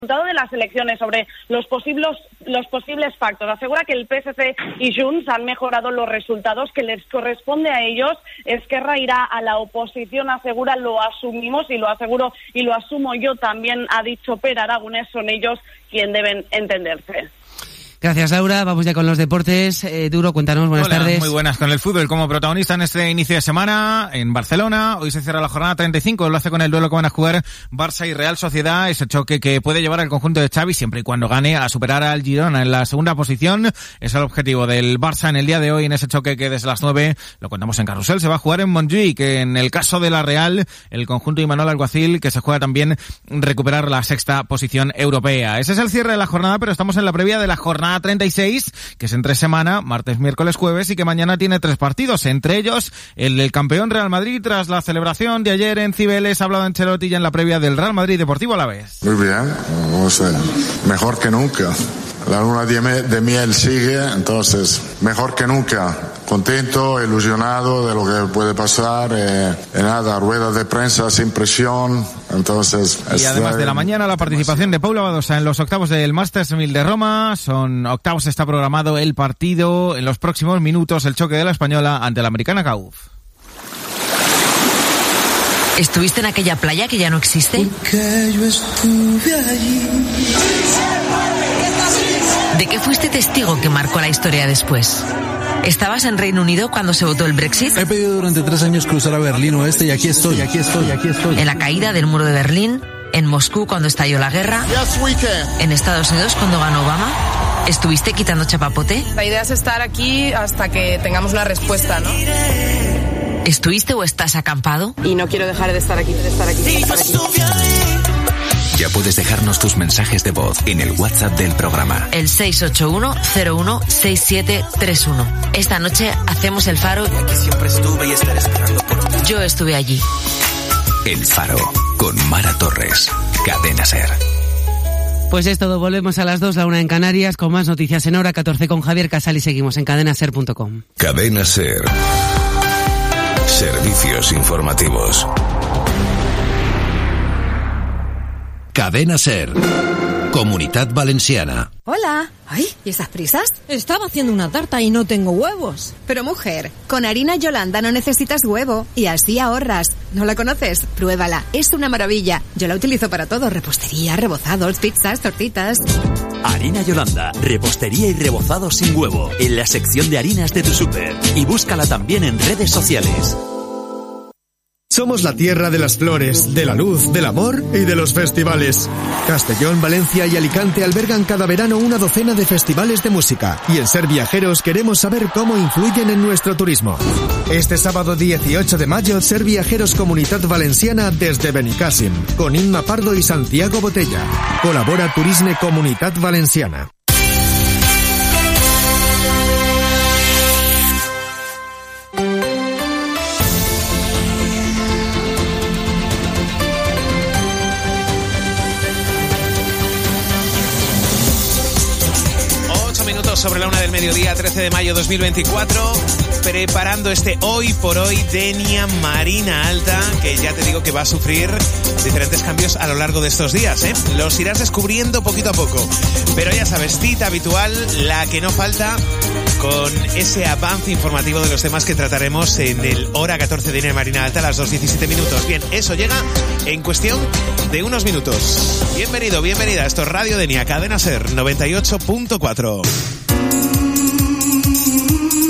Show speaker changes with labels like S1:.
S1: resultado de las elecciones, sobre los posibles pactos. Asegura que el PSC y Junts han mejorado los resultados que les corresponde a ellos. Esquerra irá a la oposición, asegura, lo asumimos y lo aseguro y lo asumo yo también, ha dicho Pere Aragonés, son ellos quien deben entenderse.
S2: Gracias, Laura. Vamos ya con los deportes. Duro, cuéntanos, buenas tardes.
S3: Muy buenas. Con el fútbol como protagonista en este inicio de semana en Barcelona. Hoy se cierra la jornada 35. Lo hace con el duelo que van a jugar Barça y Real Sociedad. Ese choque que puede llevar al conjunto de Xavi siempre y cuando gane a superar al Girona en la segunda posición. Es el objetivo del Barça en el día de hoy, en ese choque que desde las 9, lo contamos en Carrusel, se va a jugar en Montjuïc. Que en el caso de la Real, el conjunto Imanol Alguacil, que se juega también recuperar la sexta posición europea. Ese es el cierre de la jornada, pero estamos en la previa de la jornada 36, que es entre semana, martes, miércoles, jueves, y que mañana tiene 3 partidos, entre ellos el del campeón Real Madrid, tras la celebración de ayer en Cibeles. Ha hablado Ancelotti ya en la previa del Real Madrid Deportivo Alavés.
S4: Muy bien, mejor que nunca. La luna de miel sigue, entonces mejor que nunca. Contento, ilusionado de lo que puede pasar. Nada, ruedas de prensa sin presión. Entonces,
S3: y además de la mañana, la participación de Paula Badosa en los octavos del Masters 1000 de Roma. Son octavos, está programado el partido en los próximos minutos, el choque de la española ante la americana Gauff.
S5: ¿Estuviste en aquella playa que ya no existe?
S6: Porque yo estuve allí.
S5: ¿De qué fuiste testigo que marcó la historia después? ¿Estabas en Reino Unido cuando se votó el Brexit?
S6: He pedido durante 3 años cruzar a Berlín Oeste y aquí estoy.
S5: ¿En la caída del muro de Berlín? ¿En Moscú cuando estalló la guerra? ¿En Estados Unidos cuando ganó Obama? ¿Estuviste quitando chapapote?
S7: La idea es estar aquí hasta que tengamos una respuesta, ¿no?
S5: ¿Estuviste o estás acampado?
S7: Y no quiero dejar de estar aquí.
S8: Ya puedes dejarnos tus mensajes de voz en el WhatsApp del programa.
S5: El 681-016731. Esta noche hacemos el Faro.
S8: Siempre estuve y estaré esperando por ti.
S5: Yo estuve allí.
S8: El Faro, con Mara Torres. Cadena SER.
S2: Pues es todo, volvemos a las 2, la 1 en Canarias, con más noticias en hora 14 con Javier Casal y seguimos en cadenaser.com.
S8: Cadena SER. Servicios informativos. Cadena SER. Comunitat Valenciana.
S9: Hola. Ay, ¿y esas prisas?
S10: Estaba haciendo una tarta y no tengo huevos.
S9: Pero mujer, con harina Yolanda no necesitas huevo y así ahorras. ¿No la conoces? Pruébala, es una maravilla. Yo la utilizo para todo, repostería, rebozados, pizzas, tortitas.
S11: Harina Yolanda, repostería y rebozado sin huevo, en la sección de harinas de tu súper. Y búscala también en redes sociales.
S12: Somos la tierra de las flores, de la luz, del amor y de los festivales. Castellón, Valencia y Alicante albergan cada verano una docena de festivales de música. Y en Ser Viajeros queremos saber cómo influyen en nuestro turismo. Este sábado 18 de mayo, Ser Viajeros Comunitat Valenciana desde Benicàssim, con Inma Pardo y Santiago Botella. Colabora Turisme Comunitat Valenciana.
S3: Sobre la 1 del mediodía, 13 de mayo 2024, preparando este Hoy por Hoy Denia Marina Alta, que ya te digo que va a sufrir diferentes cambios a lo largo de estos días, ¿eh? Los irás descubriendo poquito a poco. Pero ya sabes, cita habitual, la que no falta, con ese avance informativo de los temas que trataremos en el hora 14 de Denia Marina Alta a las 2:17 minutos. Bien, eso llega en cuestión de unos minutos. Bienvenido, bienvenida. Esto es Radio Denia, Cadena SER 98.4.